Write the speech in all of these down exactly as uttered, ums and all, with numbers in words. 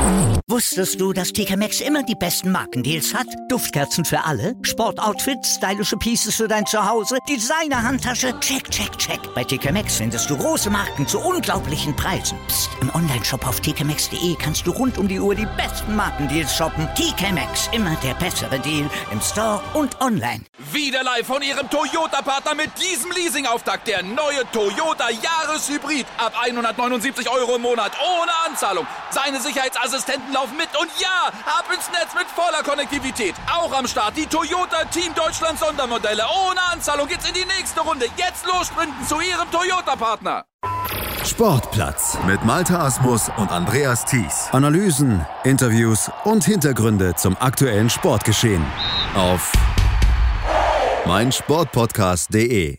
Wusstest du, dass T K Maxx immer die besten Markendeals hat? Duftkerzen für alle, Sportoutfits, stylische Pieces für dein Zuhause, Designer-Handtasche, check, check, check. Bei T K Maxx findest du große Marken zu unglaublichen Preisen. Psst. Im Onlineshop auf t k maxx punkt d e kannst du rund um die Uhr die besten Markendeals shoppen. T K Maxx, immer der bessere Deal im Store und online. Wieder live von Ihrem Toyota-Partner mit diesem Leasing-Auftakt. Der neue Toyota Jahreshybrid. Ab hundertneunundsiebzig Euro im Monat. Ohne Anzahlung. Seine Sicherheitsassistenten laufen mit. Und ja, ab ins Netz mit voller Konnektivität. Auch am Start die Toyota Team Deutschland Sondermodelle. Ohne Anzahlung geht's in die nächste Runde. Jetzt los sprinten zu Ihrem Toyota-Partner. Sportplatz mit Malte Asmus und Andreas Thies. Analysen, Interviews und Hintergründe zum aktuellen Sportgeschehen auf meinsportpodcast punkt de.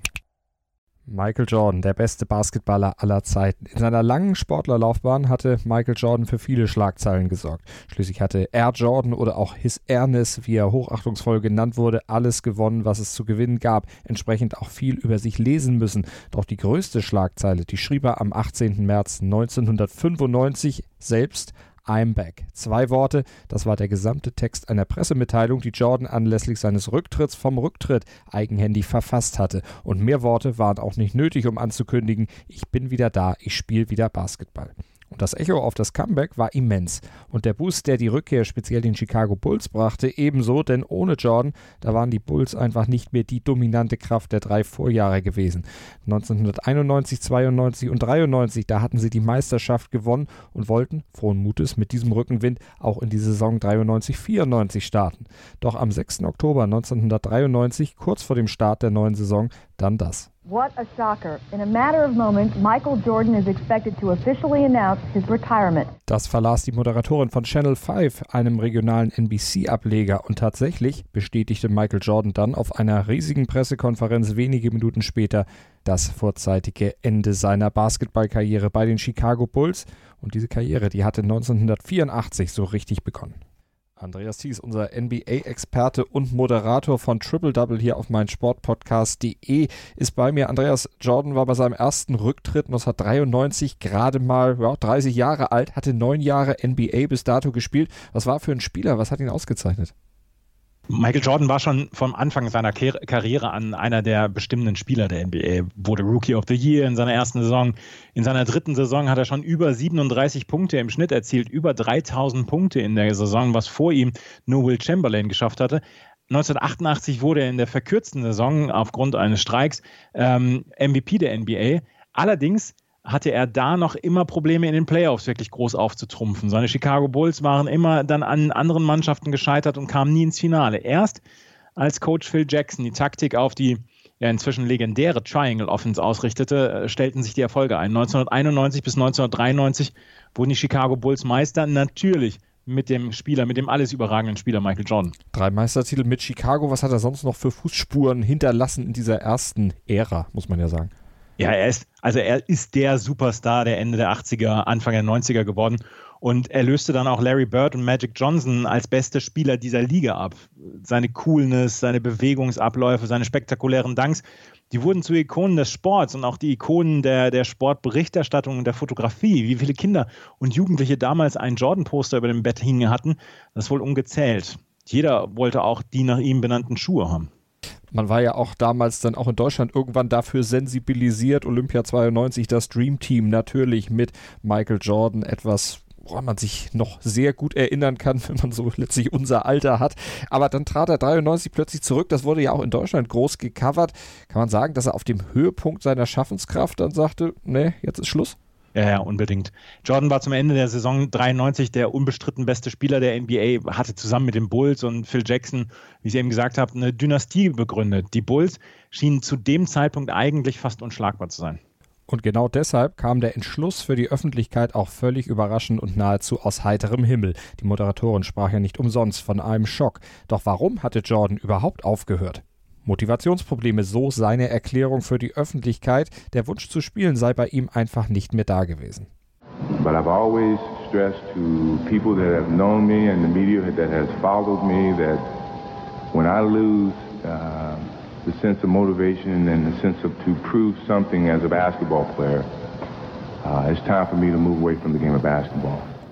Michael Jordan, der beste Basketballer aller Zeiten. In seiner langen Sportlerlaufbahn hatte Michael Jordan für viele Schlagzeilen gesorgt. Schließlich hatte Air Jordan oder auch His Airness, wie er hochachtungsvoll genannt wurde, alles gewonnen, was es zu gewinnen gab. Entsprechend auch viel über sich lesen müssen. Doch die größte Schlagzeile, die schrieb er am achtzehnten März neunzehnhundertfünfundneunzig selbst: I'm back. Zwei Worte, das war der gesamte Text einer Pressemitteilung, die Jordan anlässlich seines Rücktritts vom Rücktritt eigenhändig verfasst hatte. Und mehr Worte waren auch nicht nötig, um anzukündigen: Ich bin wieder da, ich spiele wieder Basketball. Und das Echo auf das Comeback war immens. Und der Boost, der die Rückkehr speziell den Chicago Bulls brachte, ebenso, denn ohne Jordan, da waren die Bulls einfach nicht mehr die dominante Kraft der drei Vorjahre gewesen. neunzehnhunderteinundneunzig, zweiundneunzig und dreiundneunzig, da hatten sie die Meisterschaft gewonnen und wollten, frohen Mutes, mit diesem Rückenwind auch in die Saison dreiundneunzig, vierundneunzig starten. Doch am sechsten Oktober neunzehnhundertdreiundneunzig, kurz vor dem Start der neuen Saison, dann das. What a shocker. In a matter of moments, Michael Jordan is expected to officially announce his retirement. Das verlas die Moderatorin von Channel fünf, einem regionalen N B C-Ableger. Und tatsächlich bestätigte Michael Jordan dann auf einer riesigen Pressekonferenz wenige Minuten später das vorzeitige Ende seiner Basketballkarriere bei den Chicago Bulls. Und diese Karriere, die hatte neunzehnhundertvierundachtzig so richtig begonnen. Andreas Thies, unser N B A-Experte und Moderator von Triple Double hier auf meinsportpodcast punkt de, ist bei mir. Andreas, Jordan war bei seinem ersten Rücktritt neunzehnhundertdreiundneunzig gerade mal ja, dreißig Jahre alt, hatte neun Jahre N B A bis dato gespielt. Was war für ein Spieler? Was hat ihn ausgezeichnet? Michael Jordan war schon vom Anfang seiner Kar- Karriere an einer der bestimmenden Spieler der N B A, wurde Rookie of the Year in seiner ersten Saison. In seiner dritten Saison hat er schon über siebenunddreißig Punkte im Schnitt erzielt, über dreitausend Punkte in der Saison, was vor ihm nur Will Chamberlain geschafft hatte. neunzehnhundertachtundachtzig wurde er in der verkürzten Saison aufgrund eines Streiks ähm, M V P der N B A. Allerdings hatte er da noch immer Probleme in den Playoffs wirklich groß aufzutrumpfen. Seine Chicago Bulls waren immer dann an anderen Mannschaften gescheitert und kamen nie ins Finale. Erst als Coach Phil Jackson die Taktik auf die ja inzwischen legendäre Triangle Offense ausrichtete, stellten sich die Erfolge ein. neunzehnhunderteinundneunzig bis neunzehnhundertdreiundneunzig wurden die Chicago Bulls Meister, natürlich mit dem Spieler, mit dem alles überragenden Spieler Michael Jordan. Drei Meistertitel mit Chicago. Was hat er sonst noch für Fußspuren hinterlassen in dieser ersten Ära, muss man ja sagen? Ja, er ist, also er ist der Superstar der Ende der achtziger, Anfang der neunziger geworden und er löste dann auch Larry Bird und Magic Johnson als beste Spieler dieser Liga ab. Seine Coolness, seine Bewegungsabläufe, seine spektakulären Dunks, die wurden zu Ikonen des Sports und auch die Ikonen der, der Sportberichterstattung und der Fotografie. Wie viele Kinder und Jugendliche damals ein Jordan-Poster über dem Bett hingen hatten, das ist wohl ungezählt. Jeder wollte auch die nach ihm benannten Schuhe haben. Man war ja auch damals dann auch in Deutschland irgendwann dafür sensibilisiert. Olympia zweiundneunzig, das Dream Team natürlich mit Michael Jordan, etwas, woran man sich noch sehr gut erinnern kann, wenn man so letztlich unser Alter hat. Aber dann trat er dreiundneunzig plötzlich zurück. Das wurde ja auch in Deutschland groß gecovert. Kann man sagen, dass er auf dem Höhepunkt seiner Schaffenskraft dann sagte, nee, jetzt ist Schluss? Ja, ja, unbedingt. Jordan war zum Ende der Saison dreiundneunzig der unbestritten beste Spieler der N B A, hatte zusammen mit den Bulls und Phil Jackson, wie ich eben gesagt habe, eine Dynastie begründet. Die Bulls schienen zu dem Zeitpunkt eigentlich fast unschlagbar zu sein. Und genau deshalb kam der Entschluss für die Öffentlichkeit auch völlig überraschend und nahezu aus heiterem Himmel. Die Moderatorin sprach ja nicht umsonst von einem Schock. Doch warum hatte Jordan überhaupt aufgehört? Motivationsprobleme, so seine Erklärung für die Öffentlichkeit. Der Wunsch zu spielen sei bei ihm einfach nicht mehr da gewesen. But I've always stressed to people that have known me and the media that has followed me that when I lose uh, the sense of motivation and the sense of to prove something as a basketball player, uh, it's time for me to move away from the game of basketball.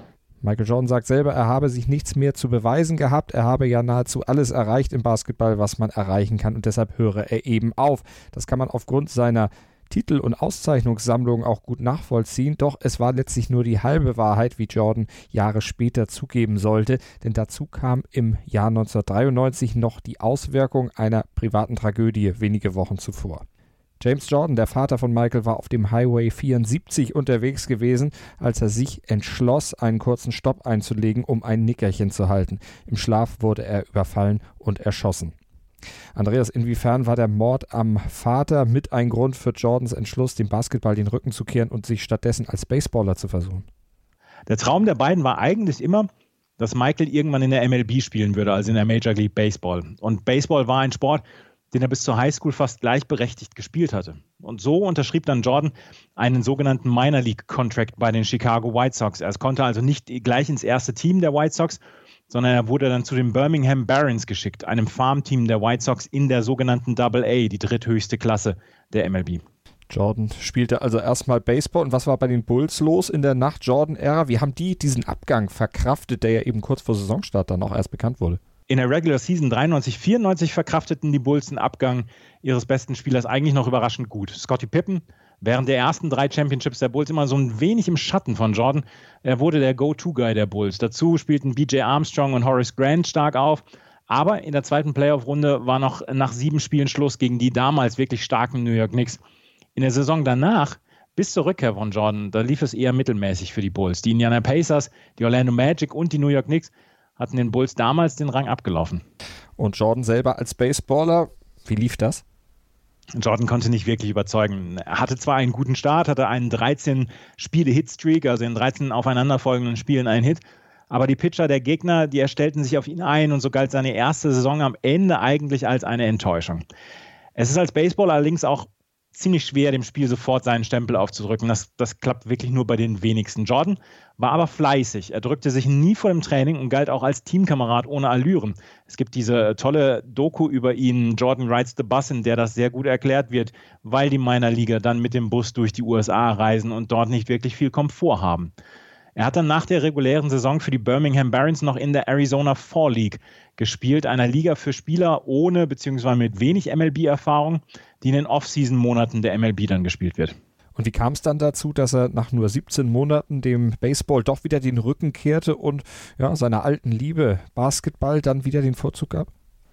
Michael Jordan sagt selber, er habe sich nichts mehr zu beweisen gehabt, er habe ja nahezu alles erreicht im Basketball, was man erreichen kann und deshalb höre er eben auf. Das kann man aufgrund seiner Titel- und Auszeichnungssammlung auch gut nachvollziehen, doch es war letztlich nur die halbe Wahrheit, wie Jordan Jahre später zugeben sollte, denn dazu kam im Jahr neunzehnhundertdreiundneunzig noch die Auswirkung einer privaten Tragödie wenige Wochen zuvor. James Jordan, der Vater von Michael, war auf dem Highway vierundsiebzig unterwegs gewesen, als er sich entschloss, einen kurzen Stopp einzulegen, um ein Nickerchen zu halten. Im Schlaf wurde er überfallen und erschossen. Andreas, inwiefern war der Mord am Vater mit ein Grund für Jordans Entschluss, dem Basketball den Rücken zu kehren und sich stattdessen als Baseballer zu versuchen? Der Traum der beiden war eigentlich immer, dass Michael irgendwann in der M L B spielen würde, also in der Major League Baseball. Und Baseball war ein Sport, den er bis zur Highschool fast gleichberechtigt gespielt hatte. Und so unterschrieb dann Jordan einen sogenannten Minor League Contract bei den Chicago White Sox. Er konnte also nicht gleich ins erste Team der White Sox, sondern er wurde dann zu den Birmingham Barons geschickt, einem Farmteam der White Sox in der sogenannten Double A, die dritthöchste Klasse der M L B. Jordan spielte also erstmal Baseball. Und was war bei den Bulls los in der Nach-Jordan-Ära? Wie haben die diesen Abgang verkraftet, der ja eben kurz vor Saisonstart dann auch erst bekannt wurde? In der Regular Season dreiundneunzig vierundneunzig verkrafteten die Bulls den Abgang ihres besten Spielers eigentlich noch überraschend gut. Scottie Pippen, während der ersten drei Championships der Bulls immer so ein wenig im Schatten von Jordan. Er wurde der Go-To-Guy der Bulls. Dazu spielten B J Armstrong und Horace Grant stark auf. Aber in der zweiten Playoff-Runde war noch nach sieben Spielen Schluss gegen die damals wirklich starken New York Knicks. In der Saison danach, bis zur Rückkehr von Jordan, da lief es eher mittelmäßig für die Bulls. Die Indiana Pacers, die Orlando Magic und die New York Knicks hatten den Bulls damals den Rang abgelaufen. Und Jordan selber als Baseballer, wie lief das? Jordan konnte nicht wirklich überzeugen. Er hatte zwar einen guten Start, hatte einen dreizehn-Spiele-Hit-Streak, also in dreizehn aufeinanderfolgenden Spielen einen Hit, aber die Pitcher der Gegner, die stellten sich auf ihn ein und so galt seine erste Saison am Ende eigentlich als eine Enttäuschung. Es ist als Baseballer allerdings auch ziemlich schwer, dem Spiel sofort seinen Stempel aufzudrücken. Das, das klappt wirklich nur bei den wenigsten. Jordan war aber fleißig. Er drückte sich nie vor dem Training und galt auch als Teamkamerad ohne Allüren. Es gibt diese tolle Doku über ihn, Jordan Rides the Bus, in der das sehr gut erklärt wird, weil die Minor-Liga dann mit dem Bus durch die U S A reisen und dort nicht wirklich viel Komfort haben. Er hat dann nach der regulären Saison für die Birmingham Barons noch in der Arizona Fall League gespielt, einer Liga für Spieler ohne bzw. mit wenig M L B-Erfahrung, die in den Off-Season-Monaten der M L B dann gespielt wird. Und wie kam es dann dazu, dass er nach nur siebzehn Monaten dem Baseball doch wieder den Rücken kehrte und ja, seiner alten Liebe Basketball dann wieder den Vorzug gab?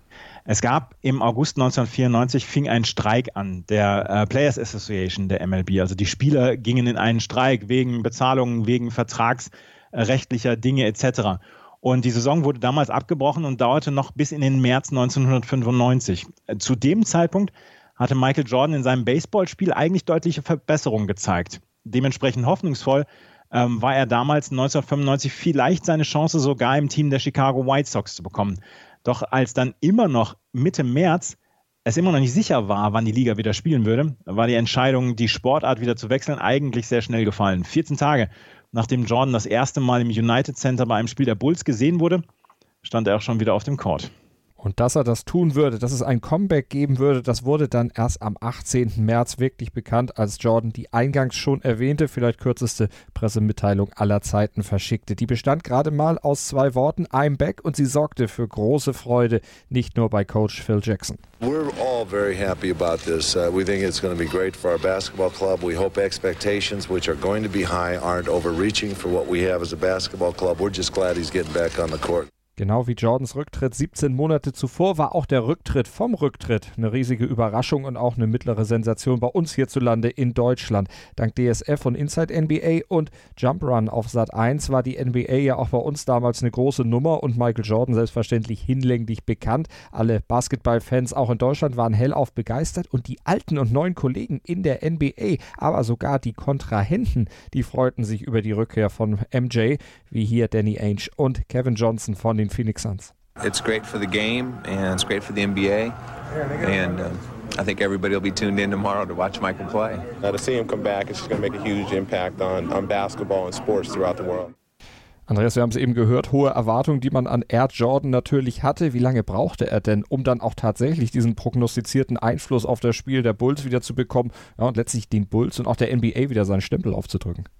Es gab im August neunzehnhundertvierundneunzig fing ein Streik an, der äh, Players Association der M L B. Also die Spieler gingen in einen Streik wegen Bezahlungen, wegen vertragsrechtlicher Dinge et cetera. Und die Saison wurde damals abgebrochen und dauerte noch bis in den März neunzehnhundertfünfundneunzig. Zu dem Zeitpunkt hatte Michael Jordan in seinem Baseballspiel eigentlich deutliche Verbesserungen gezeigt. Dementsprechend hoffnungsvoll ähm, war er damals neunzehnhundertfünfundneunzig vielleicht seine Chance sogar im Team der Chicago White Sox zu bekommen. Doch als dann immer noch Mitte März es immer noch nicht sicher war, wann die Liga wieder spielen würde, war die Entscheidung, die Sportart wieder zu wechseln, eigentlich sehr schnell gefallen. vierzehn Tage nachdem Jordan das erste Mal im United Center bei einem Spiel der Bulls gesehen wurde, stand er auch schon wieder auf dem Court. Und dass er das tun würde, dass es ein Comeback geben würde, das wurde dann erst am achtzehnten März wirklich bekannt, als Jordan die eingangs schon erwähnte, vielleicht kürzeste Pressemitteilung aller Zeiten verschickte. Die bestand gerade mal aus zwei Worten, I'm back, und sie sorgte für große Freude, nicht nur bei Coach Phil Jackson. We're all very happy about this. Uh, we think it's going to be great for our basketball club. We hope expectations, which are going to be high, aren't overreaching for what we have as a basketball club. We're just glad he's getting back on the court. Genau wie Jordans Rücktritt siebzehn Monate zuvor war auch der Rücktritt vom Rücktritt eine riesige Überraschung und auch eine mittlere Sensation bei uns hierzulande in Deutschland. Dank D S F und Inside N B A und Jump Run auf Sat eins war die N B A ja auch bei uns damals eine große Nummer und Michael Jordan selbstverständlich hinlänglich bekannt. Alle Basketballfans auch in Deutschland waren hellauf begeistert und die alten und neuen Kollegen in der N B A, aber sogar die Kontrahenten, die freuten sich über die Rückkehr von M J, wie hier Danny Ainge und Kevin Johnson von den Phoenix Suns. It's great for the game and it's great for the N B A, and uh, I think everybody will be tuned in tomorrow to watch Michael play. Uh, to see him come back, it's just going to make a huge impact on, on basketball and sports throughout the world. Andreas, wir haben es eben gehört, hohe Erwartungen, die man an Air Jordan natürlich hatte. Wie lange brauchte er denn, um dann auch tatsächlich diesen prognostizierten Einfluss auf das Spiel der Bulls wieder zu bekommen, ja, und letztlich den Bulls und auch der N B A wieder seinen Stempel aufzudrücken?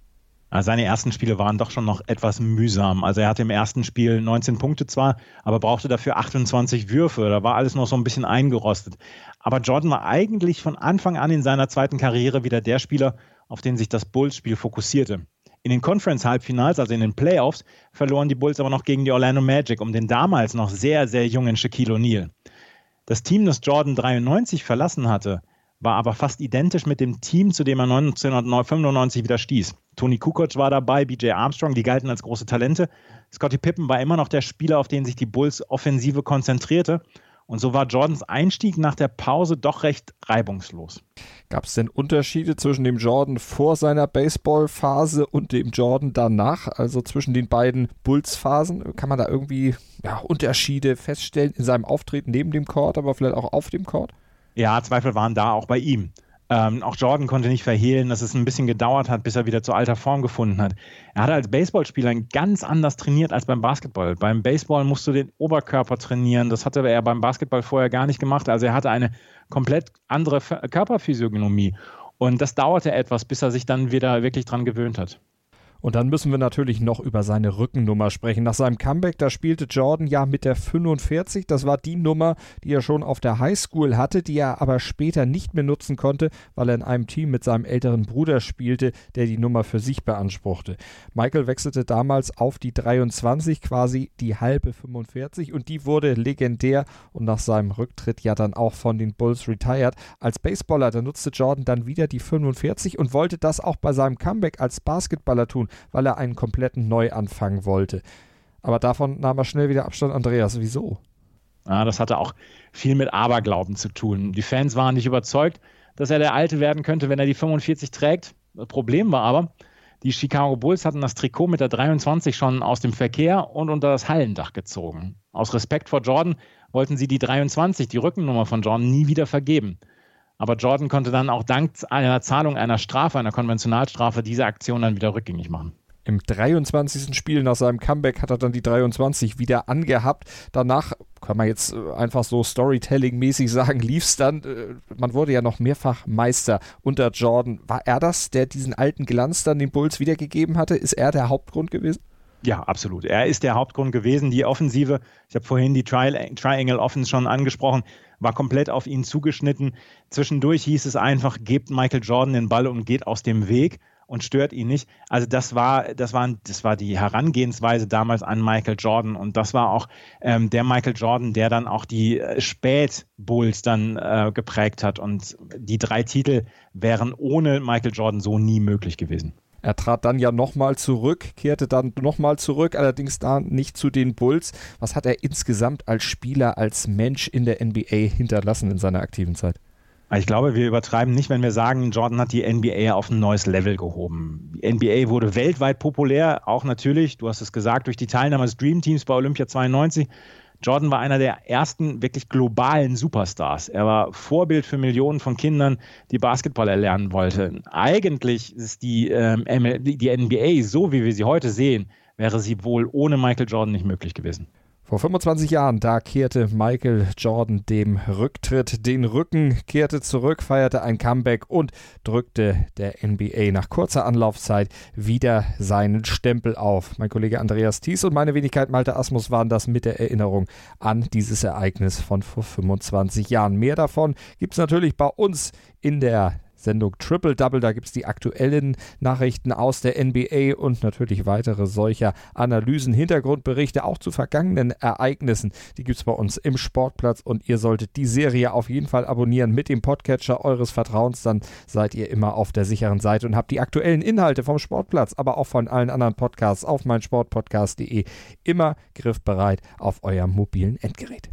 Seine ersten Spiele waren doch schon noch etwas mühsam. Also er hatte im ersten Spiel neunzehn Punkte zwar, aber brauchte dafür achtundzwanzig Würfe. Da war alles noch so ein bisschen eingerostet. Aber Jordan war eigentlich von Anfang an in seiner zweiten Karriere wieder der Spieler, auf den sich das Bulls-Spiel fokussierte. In den Conference-Halbfinals, also in den Playoffs, verloren die Bulls aber noch gegen die Orlando Magic um den damals noch sehr, sehr jungen Shaquille O'Neal. Das Team, das Jordan dreiundneunzig verlassen hatte, war aber fast identisch mit dem Team, zu dem er neunzehnhundertfünfundneunzig wieder stieß. Tony Kukoc war dabei, B J Armstrong, die galten als große Talente. Scottie Pippen war immer noch der Spieler, auf den sich die Bulls-Offensive konzentrierte. Und so war Jordans Einstieg nach der Pause doch recht reibungslos. Gab es denn Unterschiede zwischen dem Jordan vor seiner Baseball-Phase und dem Jordan danach, also zwischen den beiden Bulls-Phasen? Kann man da irgendwie ja, Unterschiede feststellen in seinem Auftreten neben dem Court, aber vielleicht auch auf dem Court? Ja, Zweifel waren da auch bei ihm. Ähm, auch Jordan konnte nicht verhehlen, dass es ein bisschen gedauert hat, bis er wieder zu alter Form gefunden hat. Er hatte als Baseballspieler ganz anders trainiert als beim Basketball. Beim Baseball musst du den Oberkörper trainieren. Das hatte er beim Basketball vorher gar nicht gemacht. Also er hatte eine komplett andere F- Körperphysiognomie. Und das dauerte etwas, bis er sich dann wieder wirklich dran gewöhnt hat. Und dann müssen wir natürlich noch über seine Rückennummer sprechen. Nach seinem Comeback, da spielte Jordan ja mit der fünfundvierzig. Das war die Nummer, die er schon auf der Highschool hatte, die er aber später nicht mehr nutzen konnte, weil er in einem Team mit seinem älteren Bruder spielte, der die Nummer für sich beanspruchte. Michael wechselte damals auf die dreiundzwanzig, quasi die halbe fünfundvierzig, und die wurde legendär und nach seinem Rücktritt ja dann auch von den Bulls retired. Als Baseballer, da nutzte Jordan dann wieder die fünfundvierzig und wollte das auch bei seinem Comeback als Basketballer tun, weil er einen kompletten Neuanfang wollte. Aber davon nahm er schnell wieder Abstand. Andreas, wieso? Ja, das hatte auch viel mit Aberglauben zu tun. Die Fans waren nicht überzeugt, dass er der Alte werden könnte, wenn er die fünfundvierzig trägt. Das Problem war aber, die Chicago Bulls hatten das Trikot mit der dreiundzwanzig schon aus dem Verkehr und unter das Hallendach gezogen. Aus Respekt vor Jordan wollten sie die dreiundzwanzig, die Rückennummer von Jordan, nie wieder vergeben. Aber Jordan konnte dann auch dank einer Zahlung einer Strafe, einer Konventionalstrafe, diese Aktion dann wieder rückgängig machen. Im dreiundzwanzigsten Spiel nach seinem Comeback hat er dann die dreiundzwanzig wieder angehabt. Danach, kann man jetzt einfach so Storytelling-mäßig sagen, lief es dann. Man wurde ja noch mehrfach Meister unter Jordan. War er das, der diesen alten Glanz dann den Bulls wiedergegeben hatte? Ist er der Hauptgrund gewesen? Ja, absolut. Er ist der Hauptgrund gewesen. Die Offensive, ich habe vorhin die Tri- Triangle Offense schon angesprochen, war komplett auf ihn zugeschnitten. Zwischendurch hieß es einfach, gebt Michael Jordan den Ball und geht aus dem Weg und stört ihn nicht. Also das war, das war, das war die Herangehensweise damals an Michael Jordan, und das war auch ähm, der Michael Jordan, der dann auch die äh, Spät-Bulls dann äh, geprägt hat, und die drei Titel wären ohne Michael Jordan so nie möglich gewesen. Er trat dann ja nochmal zurück, kehrte dann nochmal zurück, allerdings da nicht zu den Bulls. Was hat er insgesamt als Spieler, als Mensch in der N B A hinterlassen in seiner aktiven Zeit? Ich glaube, wir übertreiben nicht, wenn wir sagen, Jordan hat die N B A auf ein neues Level gehoben. Die N B A wurde weltweit populär, auch natürlich, du hast es gesagt, durch die Teilnahme des Dream Teams bei Olympia zweiundneunzig. Jordan war einer der ersten wirklich globalen Superstars. Er war Vorbild für Millionen von Kindern, die Basketball erlernen wollten. Eigentlich ist die, ähm, die N B A, so wie wir sie heute sehen, wäre sie wohl ohne Michael Jordan nicht möglich gewesen. Vor fünfundzwanzig Jahren, da kehrte Michael Jordan dem Rücktritt den Rücken, kehrte zurück, feierte ein Comeback und drückte der N B A nach kurzer Anlaufzeit wieder seinen Stempel auf. Mein Kollege Andreas Thies und meine Wenigkeit Malte Asmus waren das mit der Erinnerung an dieses Ereignis von vor fünfundzwanzig Jahren. Mehr davon gibt es natürlich bei uns in der Sendung Triple Double. Da gibt es die aktuellen Nachrichten aus der N B A und natürlich weitere solcher Analysen, Hintergrundberichte auch zu vergangenen Ereignissen. Die gibt es bei uns im Sportplatz, und ihr solltet die Serie auf jeden Fall abonnieren mit dem Podcatcher eures Vertrauens. Dann seid ihr immer auf der sicheren Seite und habt die aktuellen Inhalte vom Sportplatz, aber auch von allen anderen Podcasts auf meinsportpodcast punkt de immer griffbereit auf eurem mobilen Endgerät.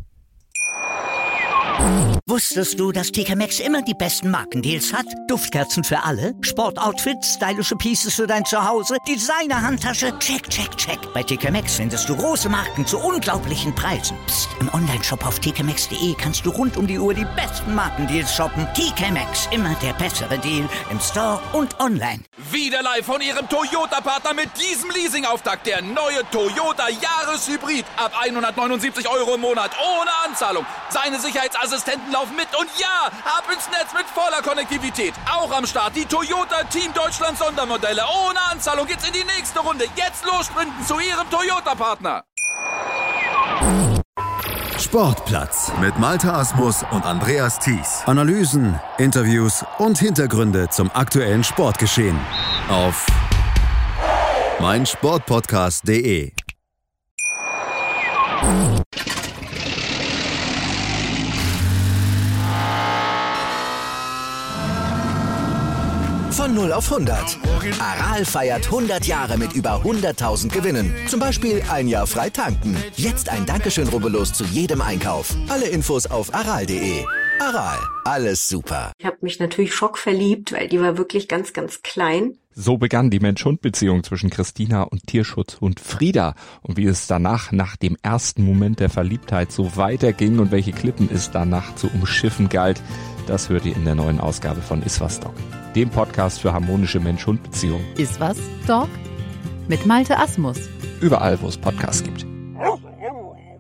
Wusstest du, dass T K Maxx immer die besten Markendeals hat? Duftkerzen für alle, Sportoutfits, stylische Pieces für dein Zuhause, Designer-Handtasche, check, check, check. Bei T K Maxx findest du große Marken zu unglaublichen Preisen. Psst. Im Onlineshop auf t k maxx punkt de kannst du rund um die Uhr die besten Markendeals shoppen. T K Maxx, immer der bessere Deal im Store und online. Wieder live von ihrem Toyota-Partner mit diesem Leasing-Auftakt. Der neue Toyota Jahreshybrid. Ab hundertneunundsiebzig Euro im Monat ohne Anzahlung. Seine Sicherheitsassistenten Sicherheitsassistenten laufen mit und ja, ab ins Netz mit voller Konnektivität. Auch am Start die Toyota Team Deutschland Sondermodelle. Ohne Anzahlung geht's in die nächste Runde. Jetzt los sprinten zu Ihrem Toyota-Partner. Sportplatz mit Malte Asmus und Andreas Thies. Analysen, Interviews und Hintergründe zum aktuellen Sportgeschehen auf meinsportpodcast punkt de. Von null auf hundert. Aral feiert hundert Jahre mit über hunderttausend Gewinnen. Zum Beispiel ein Jahr frei tanken. Jetzt ein Dankeschön, rubbellos zu jedem Einkauf. Alle Infos auf aral punkt de. Aral, alles super. Ich habe mich natürlich schockverliebt, weil die war wirklich ganz, ganz klein. So begann die Mensch-Hund-Beziehung zwischen Christina und Tierschutzhund Frieda. Und wie es danach, nach dem ersten Moment der Verliebtheit, so weiterging und welche Klippen es danach zu umschiffen galt, das hört ihr in der neuen Ausgabe von Iswas Dog, dem Podcast für harmonische Mensch-Hund-Beziehungen. Iswas Dog mit Malte Asmus. Überall, wo es Podcasts gibt.